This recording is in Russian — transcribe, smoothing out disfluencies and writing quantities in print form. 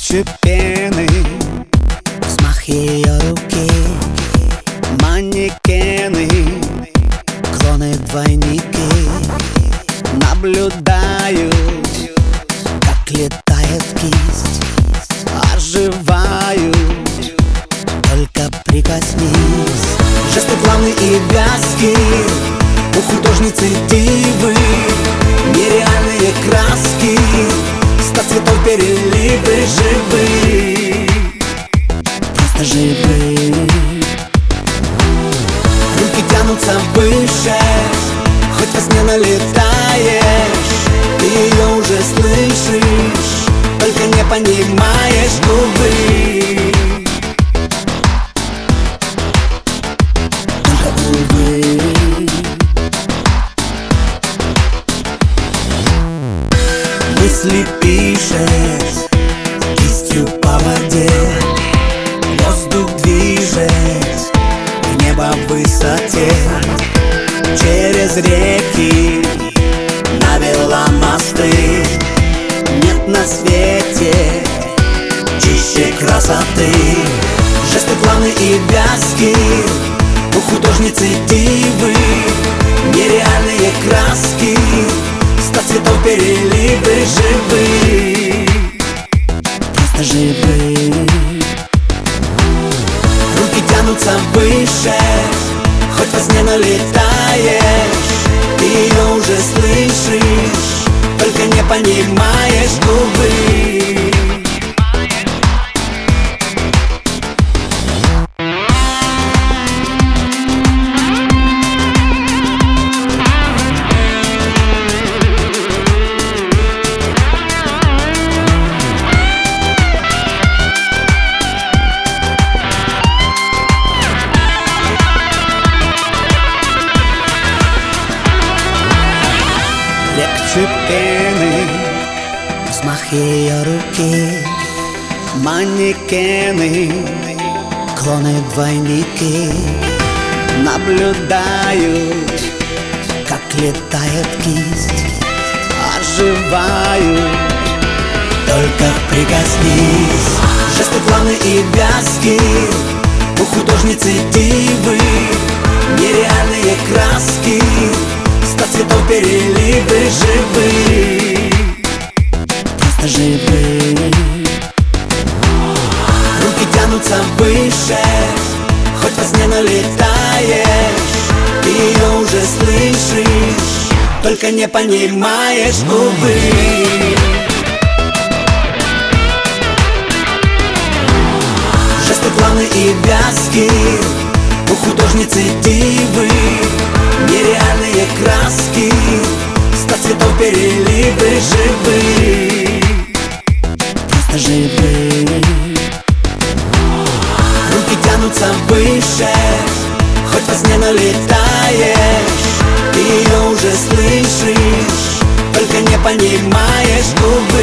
Легче пены взмах ее руки. Манекены, клоны, двойники наблюдают, как летает кисть. Оживают, только прикоснись. Жесты плавны и вязкие, у художницы дивы. Нереальные краски, 100 цветов переливы. Живы, просто живы. Руки тянутся выше, хоть во сне налетаешь. Ты ее уже слышишь, только не понимаешь, увы. Только увы. Мысли пишет кистью по воде, воздух движет в небо в высоте. Через реки навела мосты, нет на свете чище красоты. Жесты плавны и вязкие, у художницы дивы. Нереальные краски, 100 цветов переливы. Живы, просто живы. Руки тянутся выше, хоть во сне налетаешь. Ты ее уже слышишь, только не понимаешь, увы. Легче пены взмах ее руки. Манекены, клоны, двойники наблюдают, как летает кисть. Оживают, только прикоснись. Жесты плавны и вязкие, у художницы дивы. Нереальные краски, 100 цветов переливы. Живы, просто живы. Руки тянутся выше, хоть во сне налетаешь. Ты ее уже слышишь, только не понимаешь, увы. Жесты плавны и вязкие, у художницы дивы. Нереальные краски, 100 цветов переливы. Живы, просто живы. Руки тянутся выше, хоть во сне налетаешь. Ты ее уже слышишь, только не понимаешь, увы.